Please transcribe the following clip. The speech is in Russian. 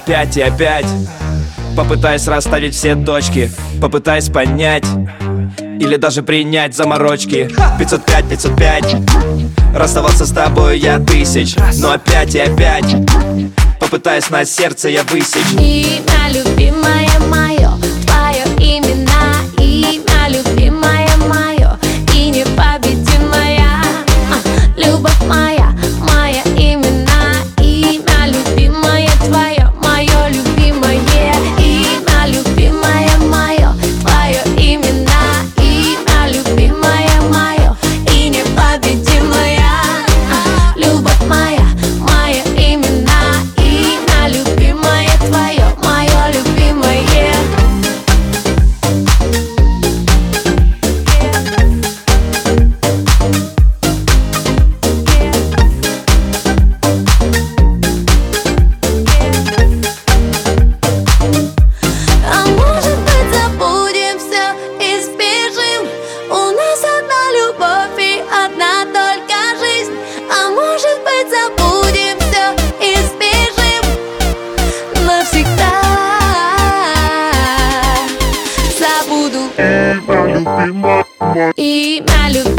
опять и опять попытаюсь расставить все точки, попытаюсь понять или даже принять заморочки. 505, 505, расставался с тобой я тысяч, но опять и опять попытаюсь на сердце я высечь. Имя любимое мое, твое имена. Имя любимое мое и непобедимая. Любовь моя, моя имена. Имя любимое твое, мое любимое. Имя любимое мое, твое имена. Имя любимое мое и непобедимая. Любовь моя, моя имена. Имя любимое твое, мое любимое. А может быть забудем все и сбежим? У нас одна любовь и одна только жизнь. А может быть забудем все и сбежим навсегда. Забуду имя любимое.